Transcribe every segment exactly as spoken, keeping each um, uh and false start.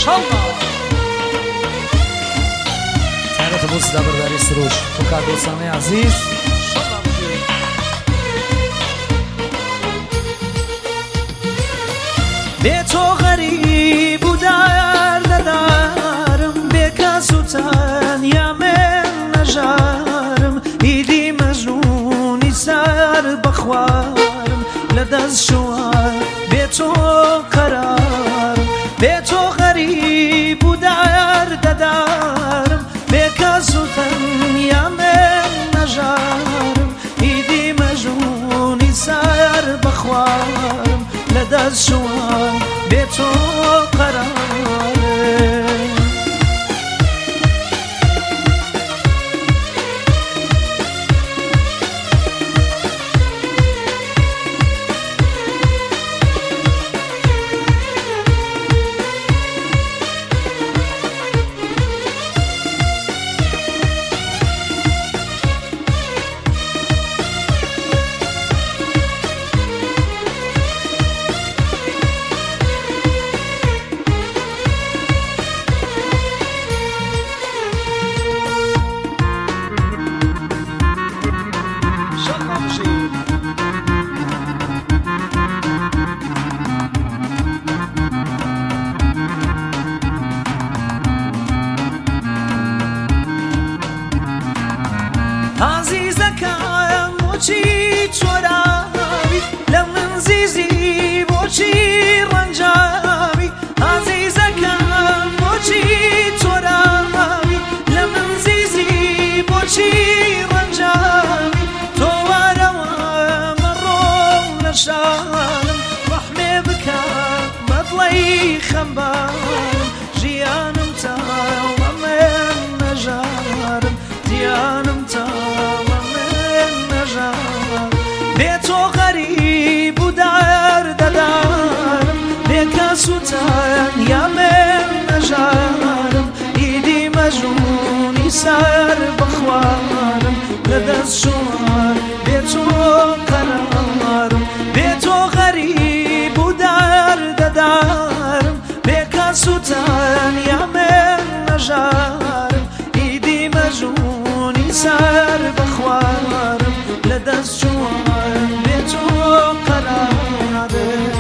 ماشاءالله تعرف بوس دبر داری سروش فکر دوستانه عزیز به تو غریب و درد دارم به کس و تنیا من نجارم ایدی مجنونی سر بخوارم لدز شوار به تو قرارم به تو غریب و درد دارم به کس و تنیا من نجارم ایدی مجنونی سر بخوارم لدز شوار به تو قراره عزیزەکەم بۆچی چۆراوی لە من زیزی بۆچی ڕەنجاوی عزیزەکەم بۆچی چۆراوی لە من زیزی بۆچی ڕەنجاوی تۆ وارەوە مەڕۆ لە شانم ڕەحمێ بکە بەدڵی خەمبارم ژیانم تاوە من نەژارم دیانم تاوە من نەژارم بێ تۆ غەریب و دەردەدارم بێ کەس و تەنیا من نەژارم ئیدی مەجنونی سەر بەخوارم لەدەست شوار بێ تۆ قەرارم بێ تۆ غەریب و دەردەدارم بێ کەس و تەنیا من نەژارم ئیدی مەجنونی سەر بەخوارم لەدەست شوار بێ تۆ قەرارم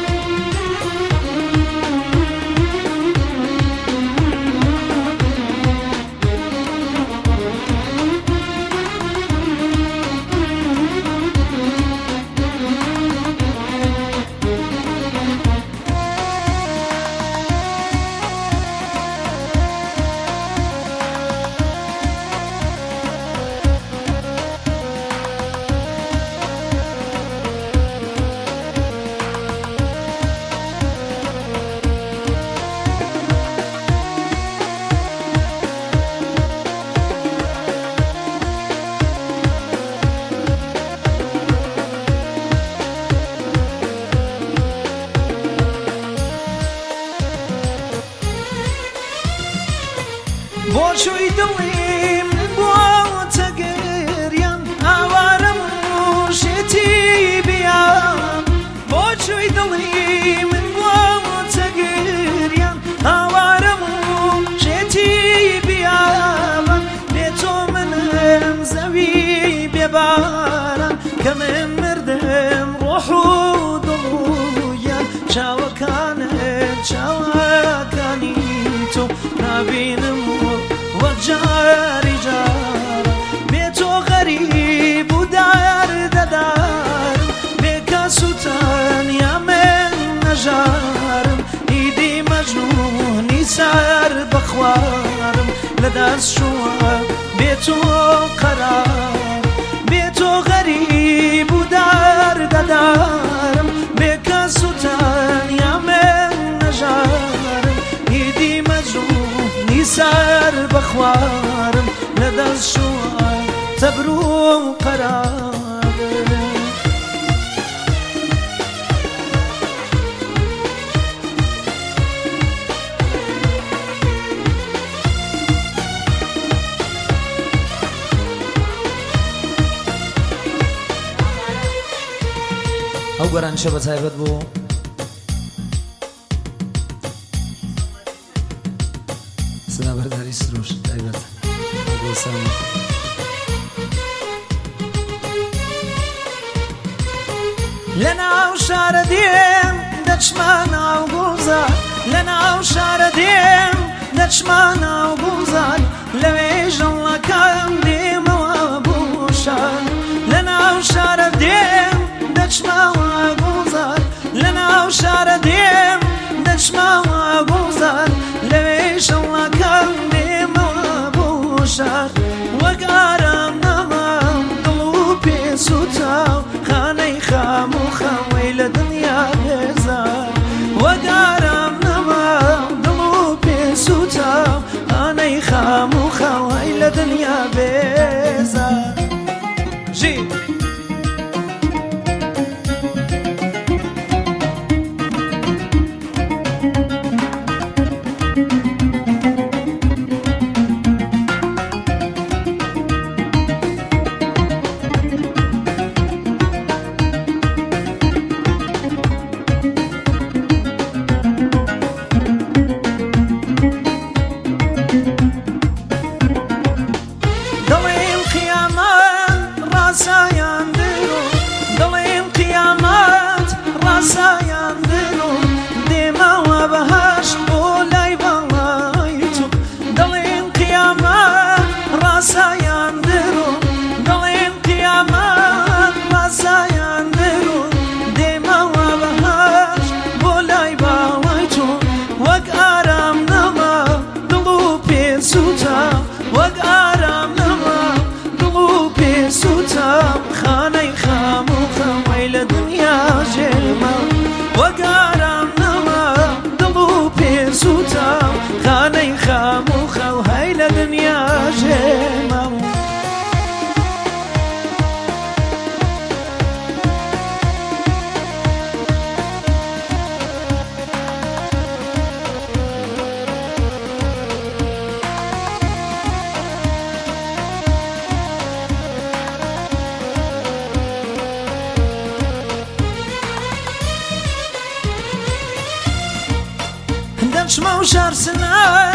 بۆ چووی دڵی من بۆتە گریان ئاوارەم وشێتی بیان بۆ چووی دڵی من بۆتە گریان ئاوارەم وشێتی بیان بێ تۆ منم زەوی بێباران کە من مردم ڕۆح و دڵویان چاوەکانت چاوەکانی تۆ نابینم جاری جارم بێ تۆ غەریب و دەردەدارم بێ کەس و تەنیا من نەژارم ئیدی مەجنونی سەر بەخوارم لەدەست شوار بێ تۆ قەرار بێ تۆ غەریب و دەردەدارم بێ کەس و تەنیا من نەژارم ئیدی مەجنونی سەر بەخوارم لەدەست شوار تەبر و قەرارم ئەو گەرانشە بە تایبەت بوو دابەرداری سروش تایبەت گوڵسان لە ناو شارە دێم دەچمە ناو گوڵزار لە ناو شارە دێم دەچمە ناو گوڵزار لەوێ ژەڵەکەم دێمەوە بۆ شار لە ناو شارە دێم دەچمەوە گوڵزار لە ناو شارە دێم دەچمەوە گوڵزار لەوێ ژەڵەکەم دێمەوە بۆ شار وەک ئارام نەمام دڵ و پێسووتاو خانەی خام و خەوەی لە دنیا بێزار وەک ئارام نەمام دڵ و پێسووتاو خانەی خام و خەوەی لە دنیا بێزار ژی دڵێم قیامەت ڕاستایان درۆ دڵێم قیامەت ڕاستایان درۆ دێمەوە بەهەشت بۆ لای بەڵای تۆ دڵێم قیامەت ڕاستایان درۆ دڵێم قیامەت ڕاستایان درۆ دێمەوە بەهەشت بۆ لای باوای تۆ وەک ئارام نەما دڵ و پێسووتاو وەک ئارام سوتام خانەی خام و خەوەی لە دنیا ژێمە وەک ئارام نەما دڵ و پێسووتام خانەی خام و خەوەی لە دنیا ژێمە دەچمە و شار سنای